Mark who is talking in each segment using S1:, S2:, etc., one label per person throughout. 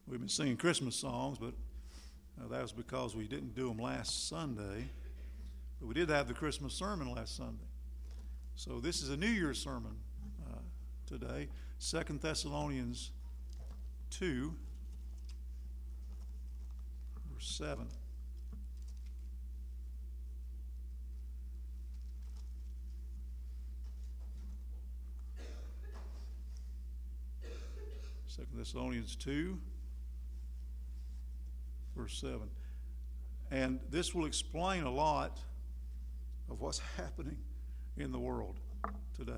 S1: We've been singing Christmas songs, but that was because we didn't do them last Sunday. But we did have the Christmas sermon last Sunday. So this is a New Year's sermon today, 2 Thessalonians 2, verse 7. Second Thessalonians 2, verse 7. And this will explain a lot of what's happening in the world today.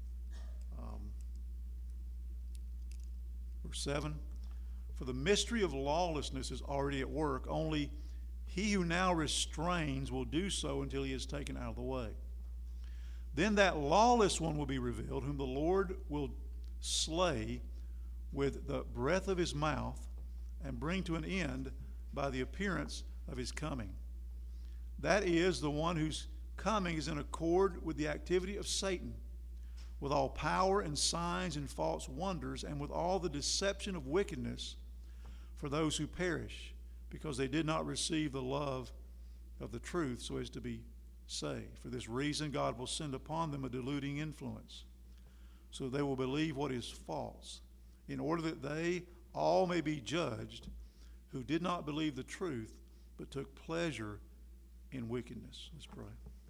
S1: Verse 7. For the mystery of lawlessness is already at work. Only he who now restrains will do so until he is taken out of the way. Then that lawless one will be revealed, whom the Lord will slay with the breath of his mouth and bring to an end by the appearance of his coming. That is, the one whose coming is in accord with the activity of Satan, with all power and signs and false wonders, and with all the deception of wickedness for those who perish, because they did not receive the love of the truth so as to be saved. For this reason, God will send upon them a deluding influence, so they will believe what is false, in order that they all may be judged who did not believe the truth, but took pleasure in wickedness. Let's pray.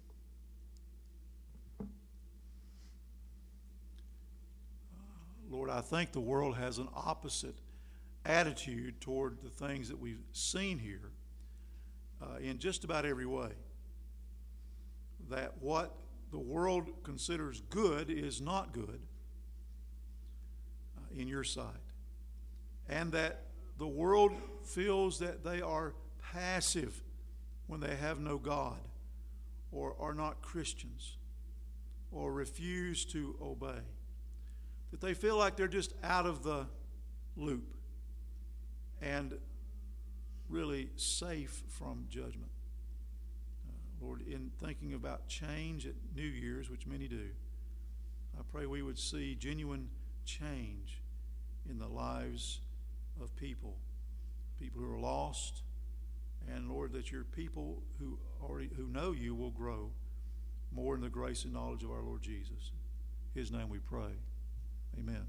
S1: Lord, I think the world has an opposite attitude toward the things that we've seen here in just about every way. That what the world considers good is not good in your sight. And that the world feels that they are passive when they have no God, or are not Christians, or refuse to obey. That they feel like they're just out of the loop and really safe from judgment. Lord, in thinking about change at New Year's, which many do, I pray we would see genuine change in the lives of people who are lost, and Lord, that your people who know you will grow more in the grace and knowledge of our Lord Jesus. In his name we pray. Amen.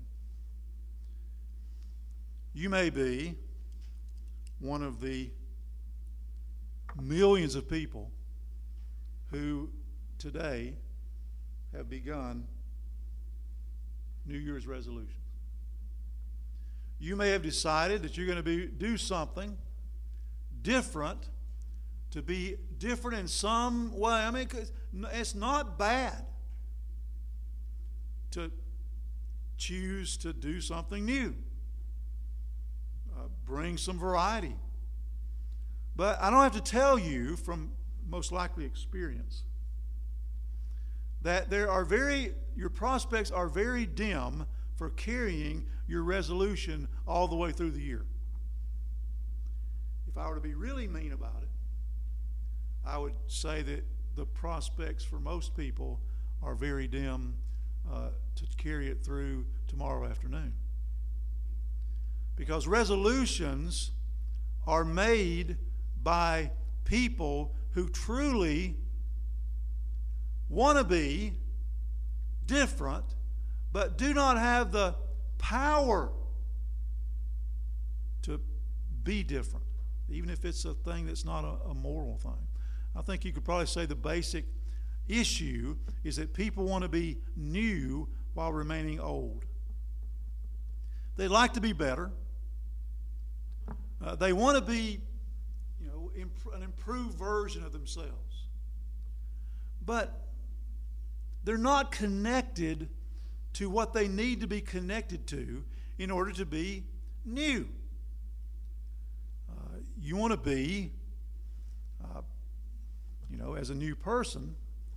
S1: You may be one of the millions of people who today have begun New Year's resolutions. You may have decided that you're going to do something different, to be different in some way. I mean, it's not bad to choose to do something new. Bring some variety. But I don't have to tell you from most likely experience that your prospects are very dim for carrying your resolution all the way through the year. If I were to be really mean about it, I would say that the prospects for most people are very dim to carry it through tomorrow afternoon. Because resolutions are made by people who truly want to be different, but do not have the power to be different, even if it's a thing that's not a moral thing. I think you could probably say the basic issue is that people want to be new while remaining old. They like to be better. They want to be, an improved version of themselves. But they're not connected to what they need to be connected to in order to be new. You want to be, as a new person,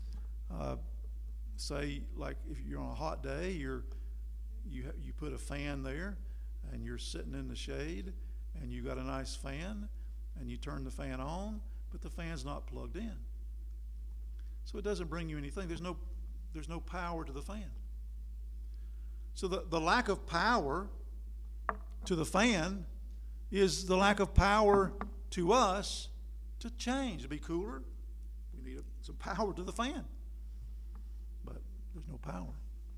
S1: say, like if you're on a hot day, you put a fan there, and you're sitting in the shade, and you got a nice fan, and you turn the fan on, but the fan's not plugged in. So it doesn't bring you anything. There's no power to the fan. So the lack of power to the fan is the lack of power to us to change, to be cooler. We need some power to the fan. But there's no power.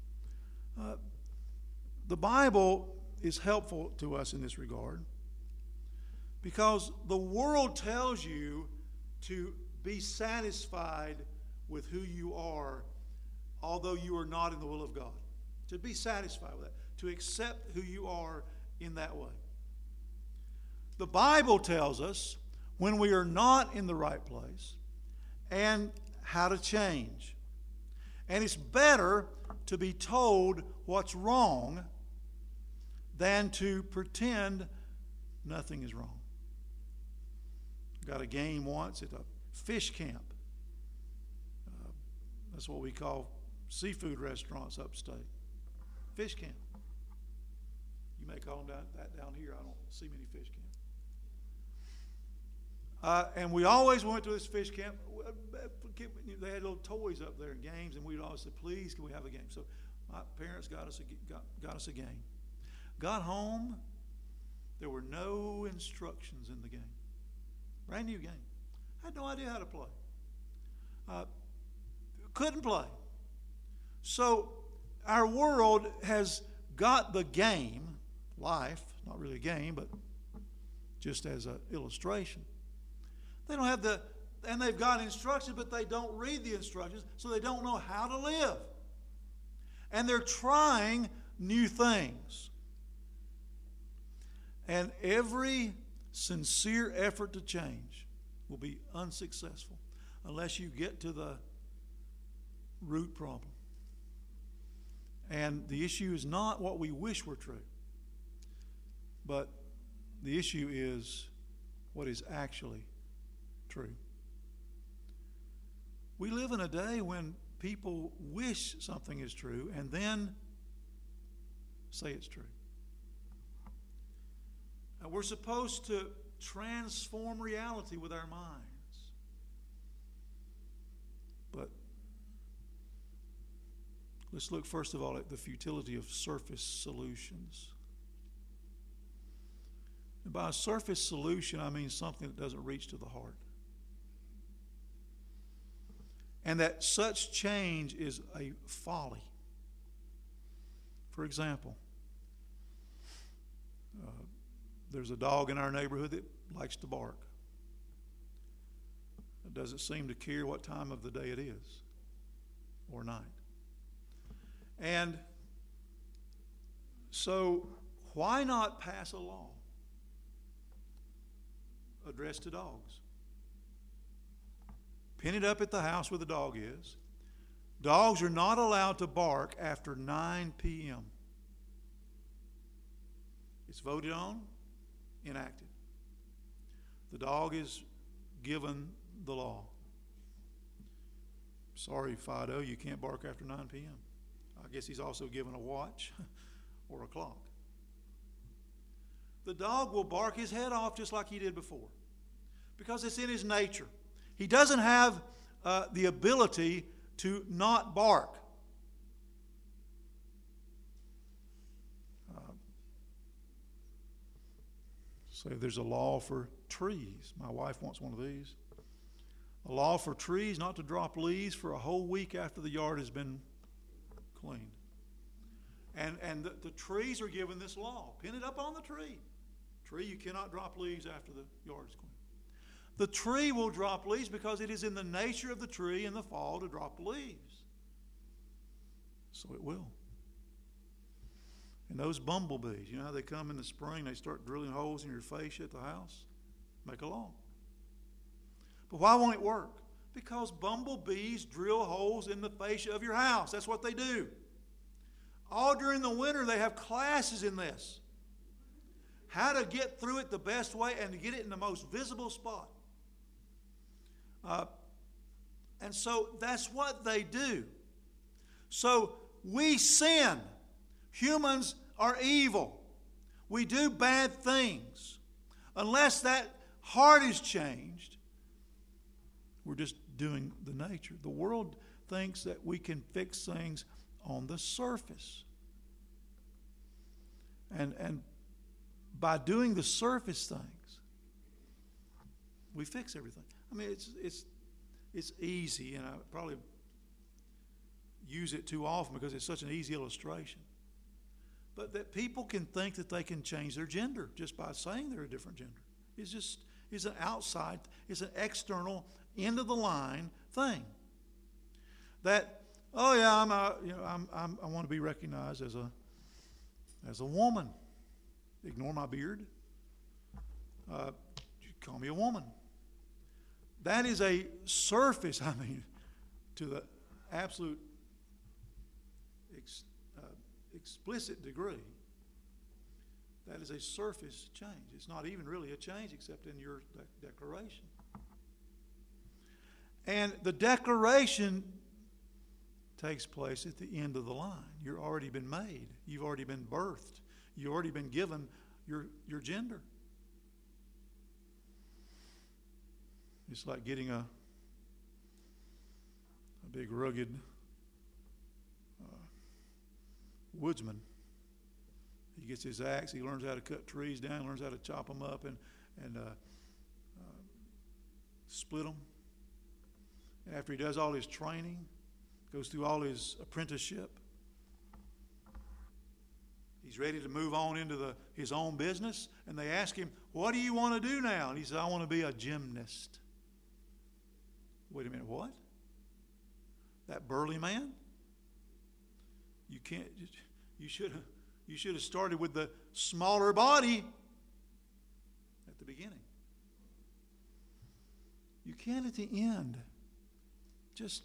S1: The Bible is helpful to us in this regard because the world tells you to be satisfied with who you are, although you are not in the will of God. To be satisfied with that. To accept who you are in that way. The Bible tells us when we are not in the right place and how to change. And it's better to be told what's wrong than to pretend nothing is wrong. Got a game once at a fish camp. That's what we call seafood restaurants upstate. Fish camp. You may call them that down here. I don't see many fish camps. And we always went to this fish camp. They had little toys up there and games, and we'd always say, please, can we have a game? So my parents got us a game. Got home, there were no instructions in the game. Brand new game. I had no idea how to play. Couldn't play. So our world has got the game, life, not really a game, but just as an illustration. They don't have and they've got instructions, but they don't read the instructions, so they don't know how to live. And they're trying new things. And every sincere effort to change will be unsuccessful unless you get to the root problem. And the issue is not what we wish were true, but the issue is what is actually true. We live in a day when people wish something is true and then say it's true. And we're supposed to transform reality with our minds. But let's look first of all at the futility of surface solutions. And by a surface solution, I mean something that doesn't reach to the heart. And that such change is a folly. For example, there's a dog in our neighborhood that likes to bark. It doesn't seem to care what time of the day it is or night. And so why not pass a law addressed to dogs? Pin it up at the house where the dog is. Dogs are not allowed to bark after 9 p.m. It's voted on, enacted. The dog is given the law. Sorry, Fido, you can't bark after 9 p.m. I guess he's also given a watch or a clock. The dog will bark his head off just like he did before because it's in his nature. He doesn't have the ability to not bark. So there's a law for trees. My wife wants one of these. A law for trees not to drop leaves for a whole week after the yard has been cleaned. And the trees are given this law. Pin it up on the tree. Tree, you cannot drop leaves after the yard is cleaned. The tree will drop leaves because it is in the nature of the tree in the fall to drop leaves. So it will. And those bumblebees, you know how they come in the spring, they start drilling holes in your fascia at the house? Make a law. But why won't it work? Because bumblebees drill holes in the fascia of your house. That's what they do. All during the winter, they have classes in this. How to get through it the best way and to get it in the most visible spot. And so that's what they do. So we sin. Humans are evil. We do bad things. Unless that heart is changed, we're just doing the nature. The world thinks that we can fix things on the surface. And by doing the surface things, we fix everything. I mean, it's easy, and I probably use it too often because it's such an easy illustration. But that people can think that they can change their gender just by saying they're a different gender. It's an outside, it's an external, end of the line thing. That, oh yeah, I want to be recognized as a woman. Ignore my beard. Call me a woman. That is a surface, to the absolute explicit degree. That is a surface change. It's not even really a change except in your declaration. And the declaration takes place at the end of the line. You've already been made. You've already been birthed. You've already been given your gender. It's like getting a big rugged woodsman. He gets his axe. He learns how to cut trees down. Learns how to chop them up and split them. And after he does all his training, goes through all his apprenticeship, he's ready to move on into his own business. And they ask him, "What do you want to do now?" And he says, "I want to be a gymnast." Wait a minute, what? That burly man? You can't. You should have started with the smaller body at the beginning. You can't at the end just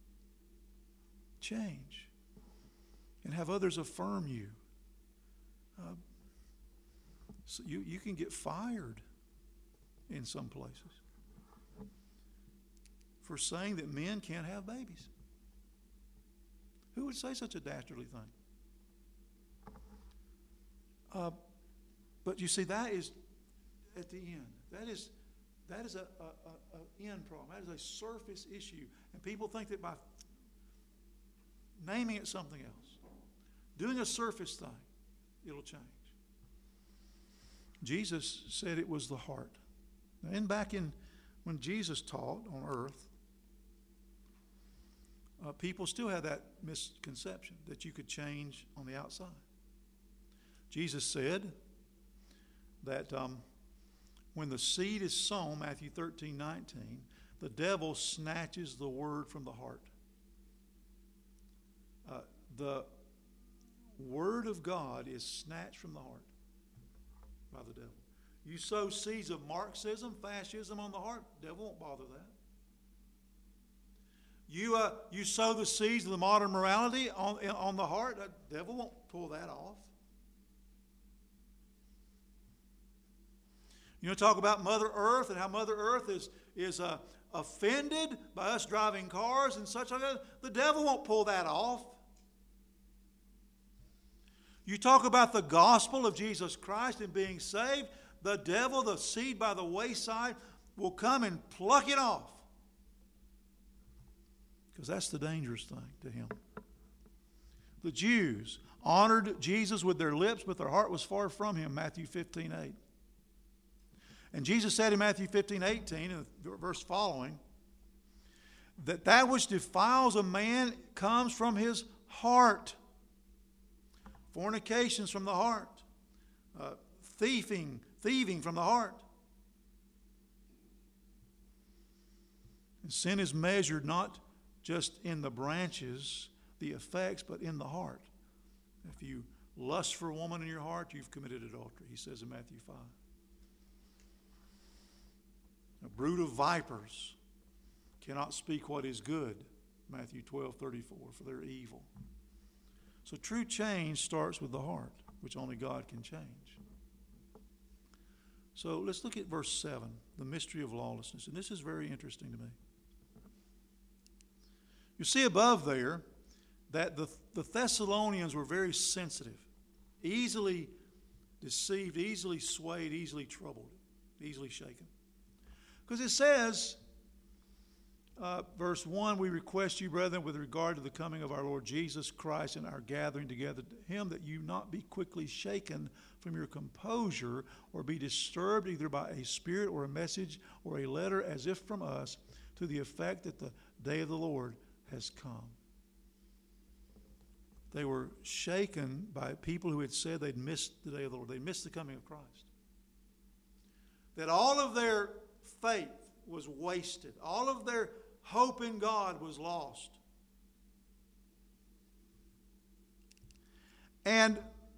S1: change and have others affirm you. So you can get fired in some places for saying that men can't have babies. Who would say such a dastardly thing? But you see, that is at the end. That is a end problem. That is a surface issue. And people think that by naming it something else, doing a surface thing, it'll change. Jesus said it was the heart. And back when Jesus taught on earth, people still have that misconception that you could change on the outside. Jesus said that when the seed is sown, Matthew 13:19, the devil snatches the word from the heart. The word of God is snatched from the heart by the devil. You sow seeds of Marxism, fascism on the heart, the devil won't bother that. You sow the seeds of the modern morality on the heart, the devil won't pull that off. Talk about Mother Earth and how Mother Earth is offended by us driving cars and such like that. The devil won't pull that off. You talk about the gospel of Jesus Christ and being saved, the devil, the seed by the wayside, will come and pluck it off. Because that's the dangerous thing to him. The Jews honored Jesus with their lips, but their heart was far from him, Matthew 15:8. And Jesus said in Matthew 15:18, in the verse following, that which defiles a man comes from his heart. Fornications from the heart. Thieving from the heart. And sin is measured not just in the branches, the effects, but in the heart. If you lust for a woman in your heart, you've committed adultery, he says in Matthew 5. A brood of vipers cannot speak what is good, Matthew 12:34, for they're evil. So true change starts with the heart, which only God can change. So let's look at verse 7, the mystery of lawlessness. And this is very interesting to me. You see above there that the Thessalonians were very sensitive, easily deceived, easily swayed, easily troubled, easily shaken. Because it says, verse 1, we request you, brethren, with regard to the coming of our Lord Jesus Christ and our gathering together to him, that you not be quickly shaken from your composure or be disturbed either by a spirit or a message or a letter as if from us, to the effect that the day of the Lord has come. They were shaken by people who had said they'd missed the day of the Lord. They'd missed the coming of Christ. That all of their faith was wasted. All of their hope in God was lost. And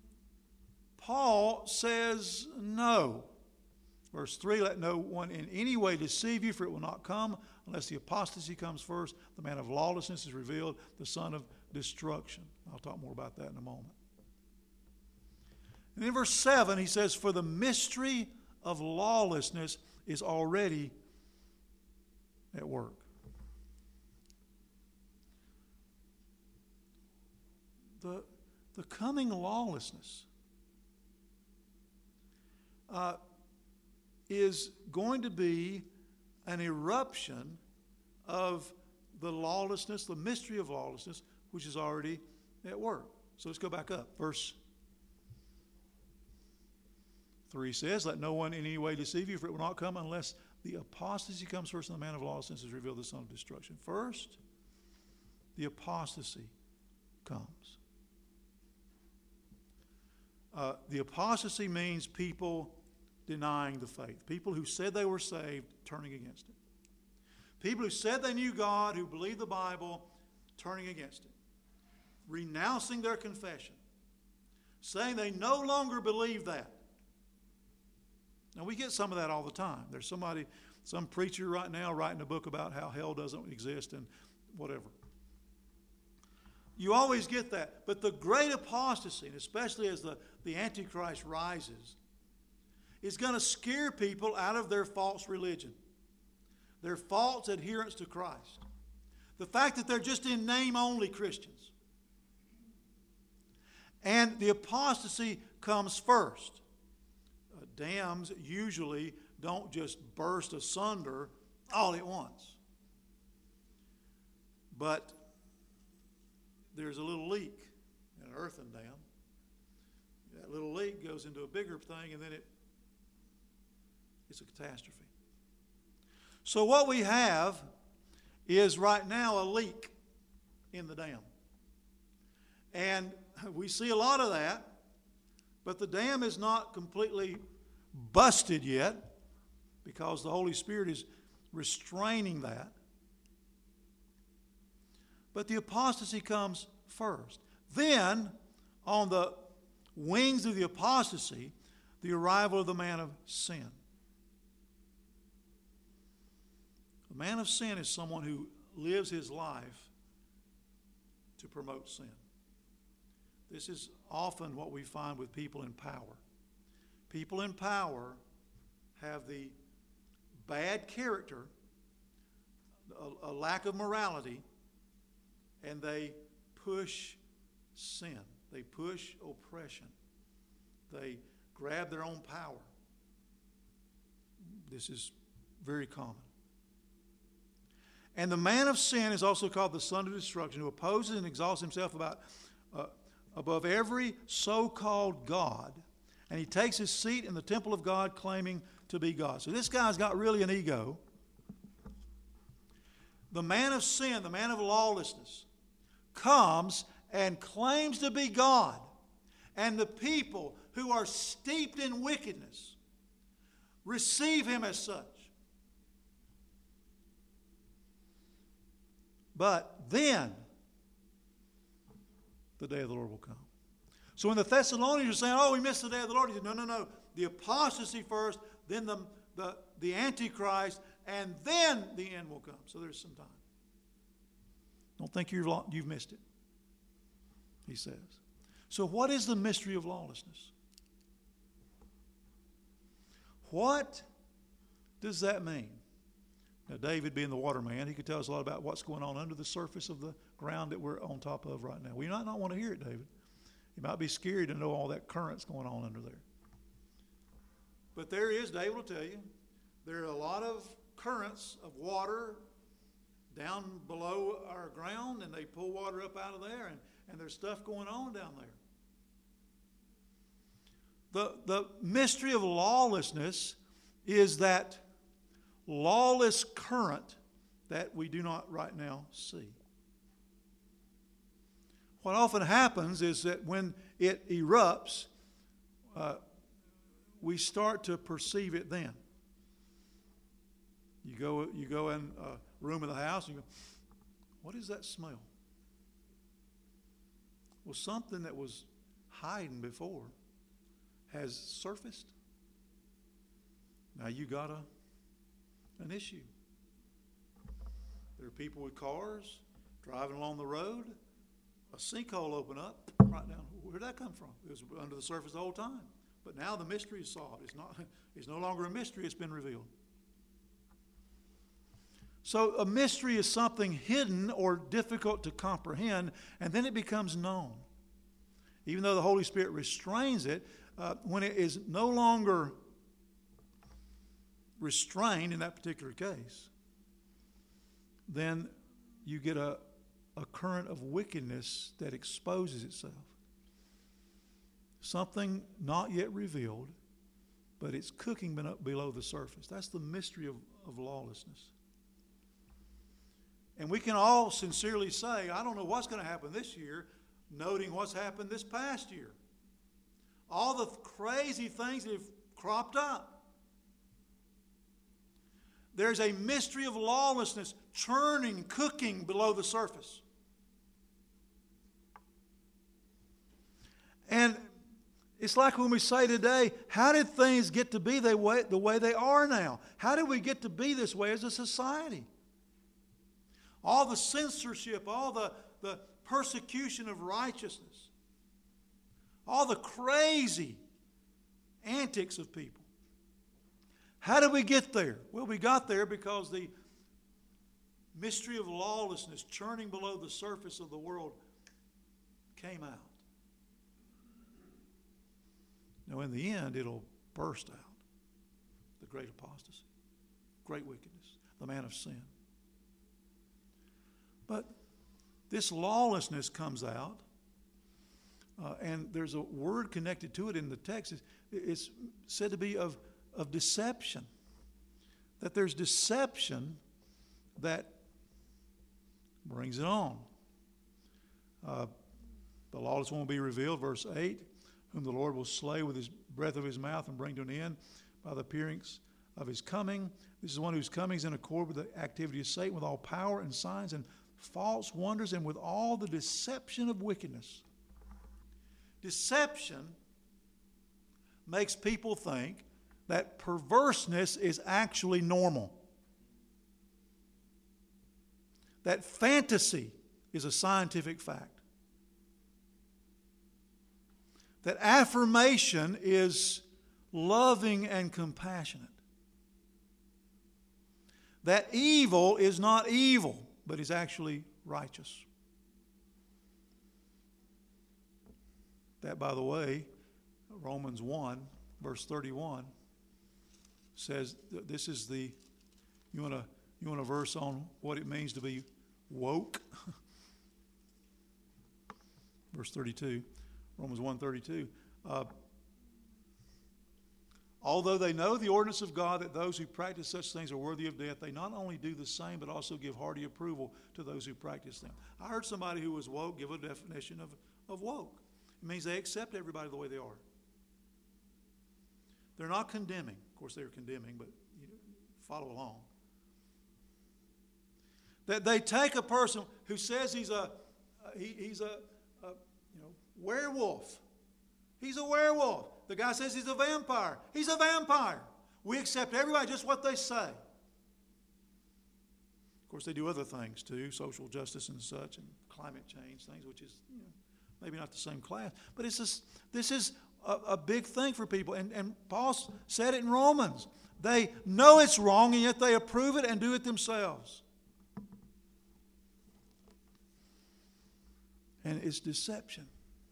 S1: Paul says no. Verse 3, let no one in any way deceive you, for it will not come unless the apostasy comes first. The man of lawlessness is revealed, the son of destruction. I'll talk more about that in a moment. And in verse 7, he says, for the mystery of lawlessness is already at work. The coming lawlessness is going to be an eruption of the lawlessness, the mystery of lawlessness, which is already at work. So let's go back up. Verse 3 says, let no one in any way deceive you, for it will not come unless the apostasy comes first, and the man of lawlessness is revealed, the son of destruction. First, the apostasy comes. The apostasy means people denying the faith. People who said they were saved, turning against it. People who said they knew God, who believed the Bible, turning against it. Renouncing their confession. Saying they no longer believe that. Now, we get some of that all the time. There's some preacher right now writing a book about how hell doesn't exist and whatever. You always get that. But the great apostasy, and especially as the Antichrist rises, is going to scare people out of their false religion, their false adherence to Christ. The fact that they're just in name only Christians. And the apostasy comes first. Dams usually don't just burst asunder all at once. But there's a little leak in an earthen dam. That little leak goes into a bigger thing, and then it's a catastrophe. So what we have is right now a leak in the dam. And we see a lot of that, but the dam is not completely busted yet because the Holy Spirit is restraining that. But the apostasy comes first. Then, on the wings of the apostasy, the arrival of the man of sin. The man of sin is someone who lives his life to promote sin. This is often what we find with people in power. People in power have the bad character, a lack of morality, and they push sin. They push oppression. They grab their own power. This is very common. And the man of sin is also called the son of destruction, who opposes and exalts himself above every so-called God. And he takes his seat in the temple of God, claiming to be God. So this guy's got really an ego. The man of sin, the man of lawlessness, comes and claims to be God. And the people who are steeped in wickedness receive him as such. But then, the day of the Lord will come. So when the Thessalonians are saying, oh, we missed the day of the Lord, he said, no. The apostasy first, then the Antichrist, and then the end will come. So there's some time. Don't think you've missed it, he says. So what is the mystery of lawlessness? What does that mean? Now, David being the waterman, he could tell us a lot about what's going on under the surface of the ground that we're on top of right now. We might not want to hear it, David. You might be scared to know all that current's going on under there. But there is, David will tell you, there are a lot of currents of water down below our ground, and they pull water up out of there, and there's stuff going on down there. The mystery of lawlessness is that lawless current that we do not right now see. What often happens is that when it erupts, we start to perceive it then. You go in a room of the house and you go, what is that smell? Well, something that was hiding before has surfaced. Now you got an issue. There are people with cars driving along the road. A sinkhole opened up right down. Where did that come from? It was under the surface the whole time. But now the mystery is solved. It's no longer a mystery. It's been revealed. So a mystery is something hidden or difficult to comprehend, and then it becomes known. Even though the Holy Spirit restrains it, when it is no longer restrained in that particular case, then you get a current of wickedness that exposes itself. Something not yet revealed, but it's cooking below the surface. That's the mystery of lawlessness. And we can all sincerely say, I don't know what's going to happen this year, noting what's happened this past year. All the crazy things that have cropped up. There's a mystery of lawlessness churning, cooking below the surface. And it's like when we say today, how did things get to be the way they are now? How did we get to be this way as a society? All the censorship, all the persecution of righteousness, all the crazy antics of people. How did we get there? Well, we got there because the mystery of lawlessness churning below the surface of the world came out. Now, in the end, it'll burst out. The great apostasy, great wickedness, the man of sin. But this lawlessness comes out, and there's a word connected to it in the text. It's said to be of deception. That there's deception that brings it on. The lawless one will be revealed, verse 8, whom the Lord will slay with his breath of his mouth and bring to an end by the appearance of his coming. This is one whose coming is in accord with the activity of Satan, with all power and signs and false wonders, and with all the deception of wickedness. Deception makes people think that perverseness is actually normal. That fantasy is a scientific fact. That affirmation is loving and compassionate. That evil is not evil, but is actually righteous. That, by the way, Romans 1, verse 31, says that this is the, you want a verse on what it means to be woke? Verse 32, Romans 1:32. Although they know the ordinance of God that those who practice such things are worthy of death, they not only do the same, but also give hearty approval to those who practice them. I heard somebody who was woke give a definition of woke. It means they accept everybody the way they are. They're not condemning. Of course, they're condemning, but you follow along. That they take a person who says he's a werewolf. He's a werewolf. The guy says he's a vampire. He's a vampire. We accept everybody just what they say. Of course, they do other things too, social justice and such, and climate change things, which is maybe not the same class. But this is a big thing for people. And Paul said it in Romans. They know it's wrong, and yet they approve it and do it themselves. And it's deception.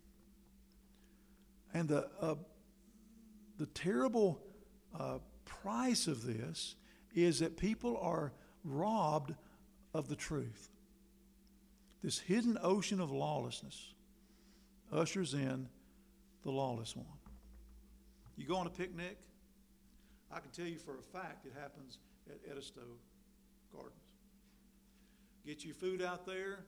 S1: And the terrible price of this is that people are robbed of the truth, this hidden ocean of lawlessness, ushers in the lawless one. You go on a picnic, I can tell you for a fact it happens at Edisto Gardens. Get your food out there.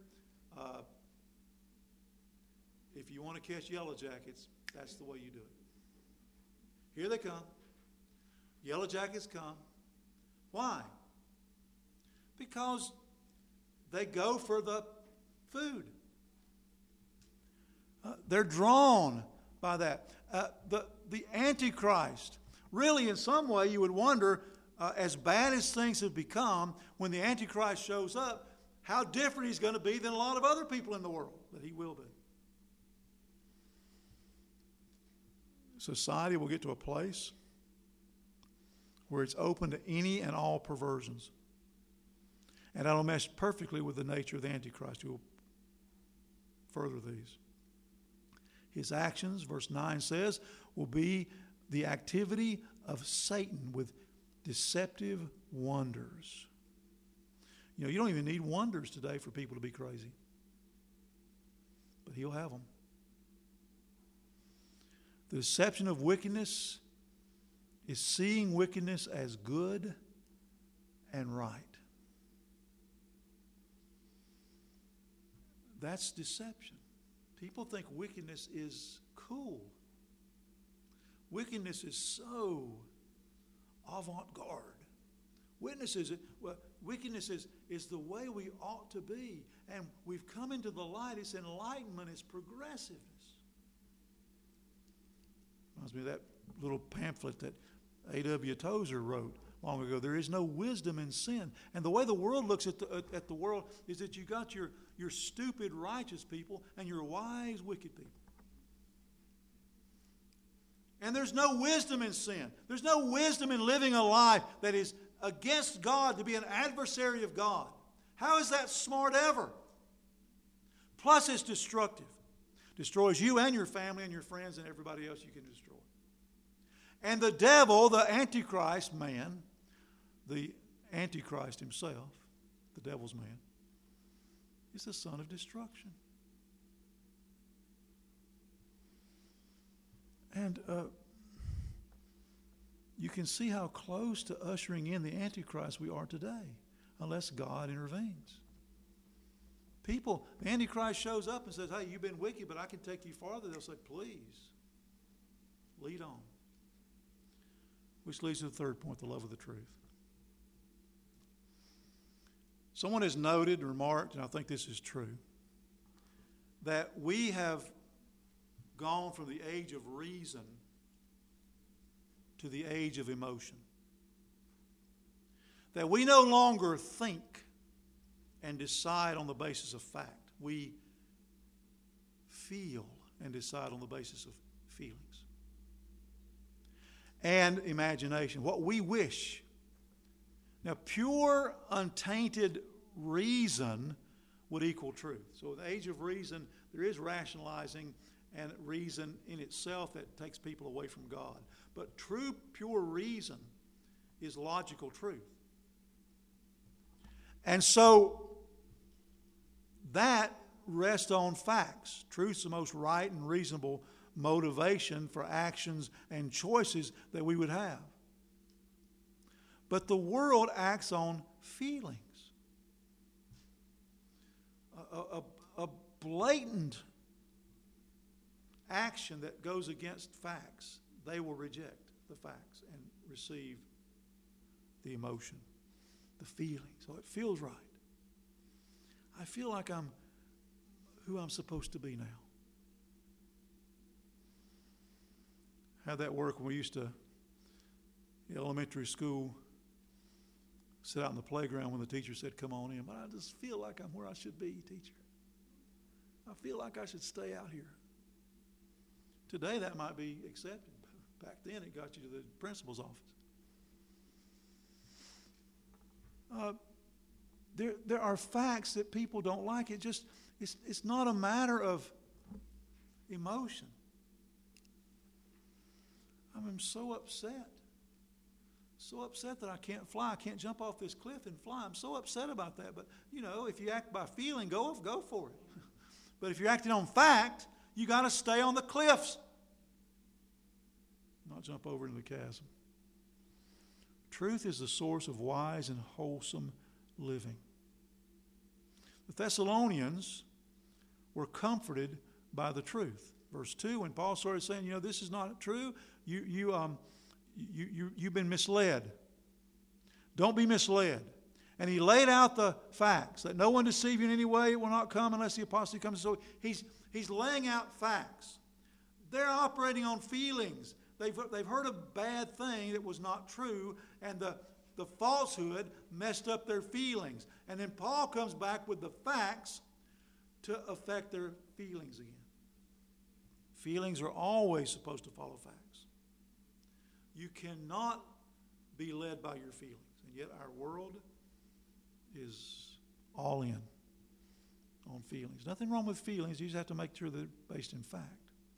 S1: If you want to catch yellow jackets, that's the way you do it. Here they come. Yellow jackets come. Why? Because they go for the food. They're drawn by that. The Antichrist, really in some way you would wonder, as bad as things have become, when the Antichrist shows up, how different he's going to be than a lot of other people in the world, but he will be. Society will get to a place where it's open to any and all perversions. And that'll mesh perfectly with the nature of the Antichrist, who will further these. His actions, verse 9 says, will be the activity of Satan with deceptive wonders. You know, you don't even need wonders today for people to be crazy. But he'll have them. The deception of wickedness is seeing wickedness as good and right. That's deception. People think wickedness is cool. Wickedness is so avant-garde. Wickedness is the way we ought to be. And we've come into the light. It's enlightenment. It's progressiveness. Reminds me of that little pamphlet that A.W. Tozer wrote long ago. There is no wisdom in sin. And the way the world looks at the world is that you got your stupid righteous people and your wise wicked people. And there's no wisdom in sin. There's no wisdom in living a life that is against God, to be an adversary of God. How is that smart ever? Plus it's destructive. Destroys you and your family and your friends and everybody else you can destroy. And the devil, the Antichrist man, the Antichrist himself, the devil's man, is the son of destruction. And you can see how close to ushering in the Antichrist we are today, unless God intervenes. People, the Antichrist shows up and says, hey, you've been wicked, but I can take you farther. They'll say, please, lead on. Which leads to the third point, the love of the truth. Someone has noted and remarked, and I think this is true, that we have gone from the age of reason to the age of emotion. That we no longer think and decide on the basis of fact. We feel and decide on the basis of feelings. And imagination, what we wish. Now, pure, untainted reason would equal truth. So in the age of reason, there is rationalizing and reason in itself that takes people away from God. But true, pure reason is logical truth. And so that rests on facts. Truth's the most right and reasonable motivation for actions and choices that we would have. But the world acts on feelings. A blatant action that goes against facts, they will reject the facts and receive the emotion, the feeling. So it feels right. I feel like I'm who I'm supposed to be now. How'd that work when we used to, in elementary school, sit out in the playground when the teacher said, come on in. But I just feel like I'm where I should be, teacher. I feel like I should stay out here. Today that might be accepted. Back then it got you to the principal's office. There are facts that people don't like. It's not a matter of emotion. I'm so upset. so upset that I can't fly. I can't jump off this cliff and fly. I'm so upset about that. But, if you act by feeling, go for it. But if you're acting on fact, you got to stay on the cliffs. Not jump over into the chasm. Truth is the source of wise and wholesome living. The Thessalonians were comforted by the truth. Verse 2, when Paul started saying, this is not true, you've been misled. Don't be misled. And he laid out the facts, that no one deceive you in any way. It will not come unless the apostasy comes. So he's laying out facts. They're operating on feelings. They've heard a bad thing that was not true, and the falsehood messed up their feelings. And then Paul comes back with the facts to affect their feelings again. Feelings are always supposed to follow facts. You cannot be led by your feelings. And yet our world is all in on feelings. Nothing wrong with feelings. You just have to make sure they're based in fact.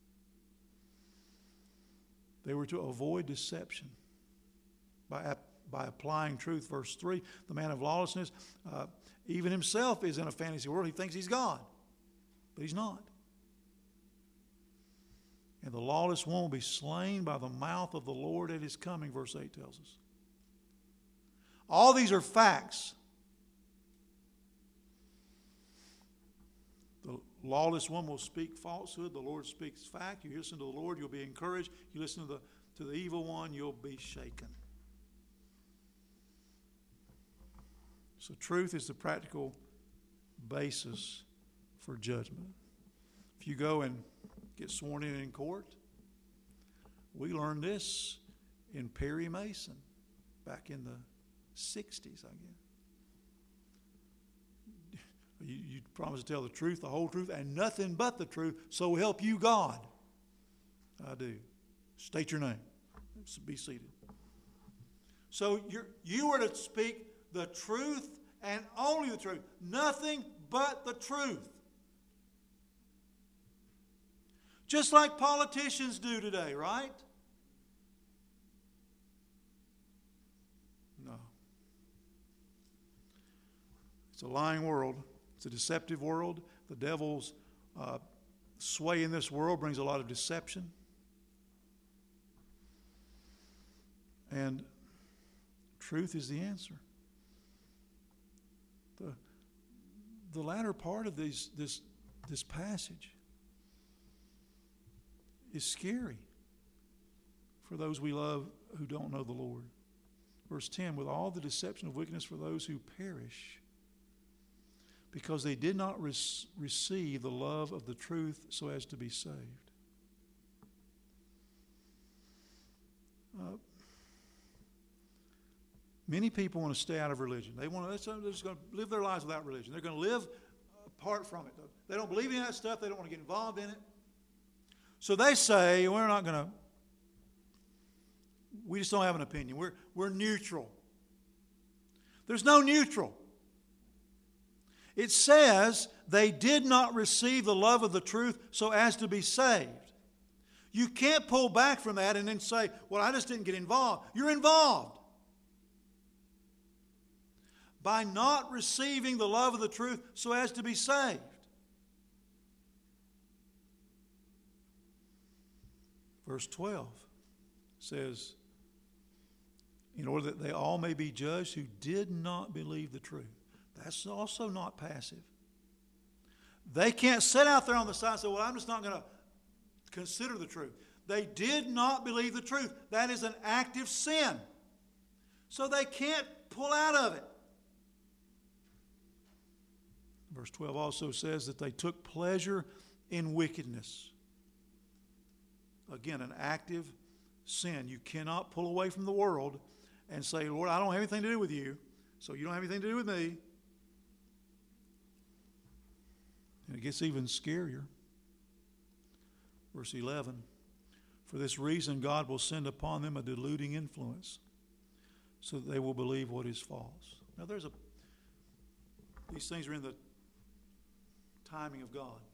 S1: They were to avoid deception by applying truth. Verse 3, the man of lawlessness, even himself is in a fantasy world. He thinks he's God, but he's not. And the lawless one will be slain by the mouth of the Lord at his coming, verse 8 tells us. All these are facts. The lawless one will speak falsehood. The Lord speaks fact. You listen to the Lord, you'll be encouraged. You listen to the evil one, you'll be shaken. So truth is the practical basis for judgment. If you go and get sworn in court, we learned this in Perry Mason back in the 60s, I guess. You promise to tell the truth, the whole truth, and nothing but the truth, so help you God. I do. State your name. Be seated. So you are to speak the truth and only the truth. Nothing but the truth. Just like politicians do today, right? No. It's a lying world. It's a deceptive world. The devil's sway in this world brings a lot of deception. And truth is the answer. The latter part of this passage is scary for those we love who don't know the Lord. Verse 10, with all the deception of wickedness for those who perish, because they did not receive the love of the truth so as to be saved. Many people want to stay out of religion. They're just going to live their lives without religion. They're going to live apart from it. They don't believe in that stuff. They don't want to get involved in it. So they say, we just don't have an opinion. We're neutral. There's no neutral. It says they did not receive the love of the truth so as to be saved. You can't pull back from that and then say, well, I just didn't get involved. You're involved. By not receiving the love of the truth so as to be saved. Verse 12 says, in order that they all may be judged who did not believe the truth. That's also not passive. They can't sit out there on the side and say, well, I'm just not going to consider the truth. They did not believe the truth. That is an active sin. So they can't pull out of it. Verse 12 also says that they took pleasure in wickedness. Again, an active sin. You cannot pull away from the world and say, Lord, I don't have anything to do with you, so you don't have anything to do with me. And it gets even scarier. Verse 11, for this reason God will send upon them a deluding influence so that they will believe what is false. Now these things are in the timing of God.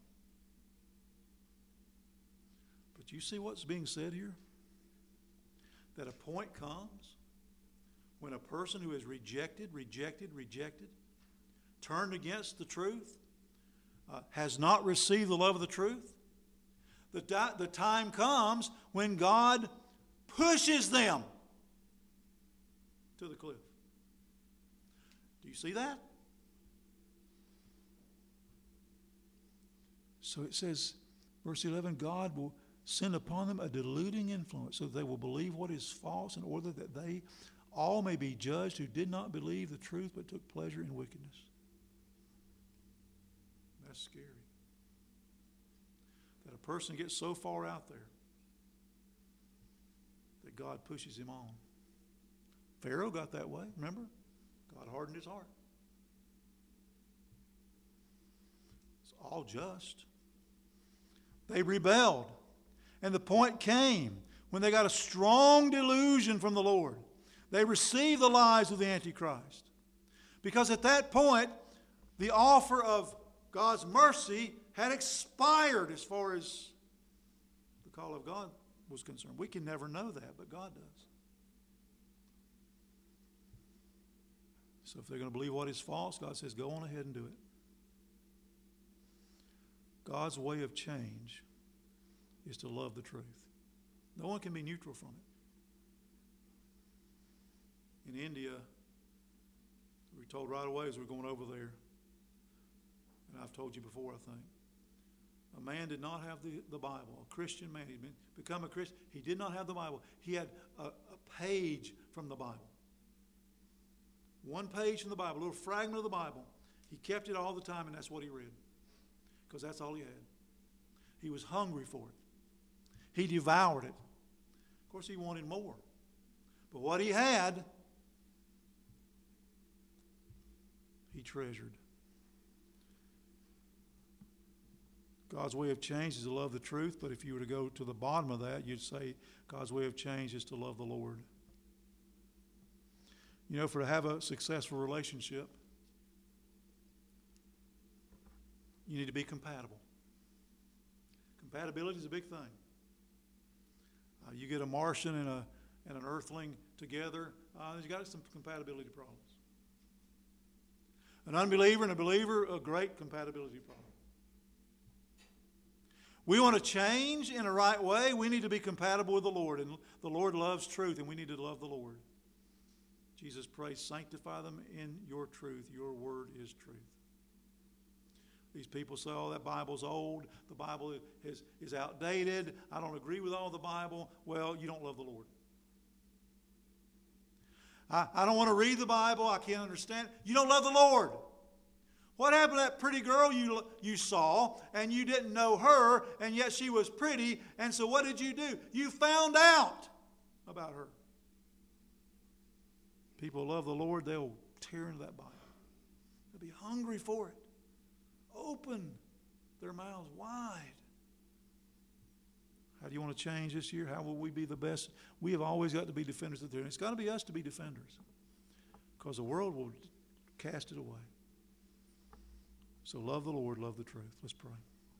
S1: But you see what's being said here? That a point comes when a person who has rejected, turned against the truth, has not received the love of the truth, the time comes when God pushes them to the cliff. Do you see that? So it says, verse 11, God will send upon them a deluding influence so that they will believe what is false in order that they all may be judged who did not believe the truth but took pleasure in wickedness. That's scary. That a person gets so far out there that God pushes him on. Pharaoh got that way, remember? God hardened his heart. It's all just. They rebelled. And the point came when they got a strong delusion from the Lord. They received the lies of the Antichrist. Because at that point, the offer of God's mercy had expired as far as the call of God was concerned. We can never know that, but God does. So if they're going to believe what is false, God says, go on ahead and do it. God's way of change is to love the truth. No one can be neutral from it. In India, we were told right away as we were going over there, and I've told you before, I think, a man did not have the Bible, a Christian man. He'd become a Christian. He did not have the Bible. He had a page from the Bible. One page from the Bible, a little fragment of the Bible. He kept it all the time, and that's what he read, because that's all he had. He was hungry for it. He devoured it. Of course, he wanted more. But what he had, he treasured. God's way of change is to love the truth, but if you were to go to the bottom of that, you'd say God's way of change is to love the Lord. You know, to have a successful relationship, you need to be compatible. Compatibility is a big thing. You get a Martian and an Earthling together, there's got some compatibility problems. An unbeliever and a believer, a great compatibility problem. We want to change in a right way. We need to be compatible with the Lord. And the Lord loves truth, and we need to love the Lord. Jesus prays, sanctify them in your truth. Your word is truth. These people say, oh, that Bible's old. The Bible is outdated. I don't agree with all the Bible. Well, you don't love the Lord. I don't want to read the Bible. I can't understand it. You don't love the Lord. What happened to that pretty girl you saw, and you didn't know her, and yet she was pretty, and so what did you do? You found out about her. People love the Lord, they'll tear into that Bible. They'll be hungry for it. Open their mouths wide. How do you want to change this year? How will we be the best? We have always got to be defenders of the truth. It's got to be us to be defenders, because the world will cast it away. So love the Lord, love the truth. Let's pray.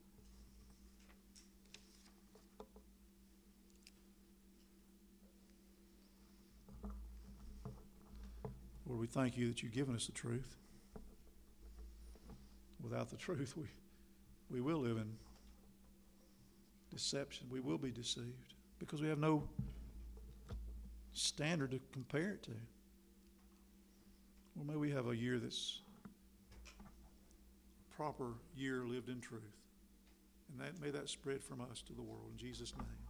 S1: Lord, we thank you that you've given us the truth. Without the truth, we will live in deception. We will be deceived because we have no standard to compare it to. Well, may we have a year that's a proper year lived in truth. And may that spread from us to the world. In Jesus' name.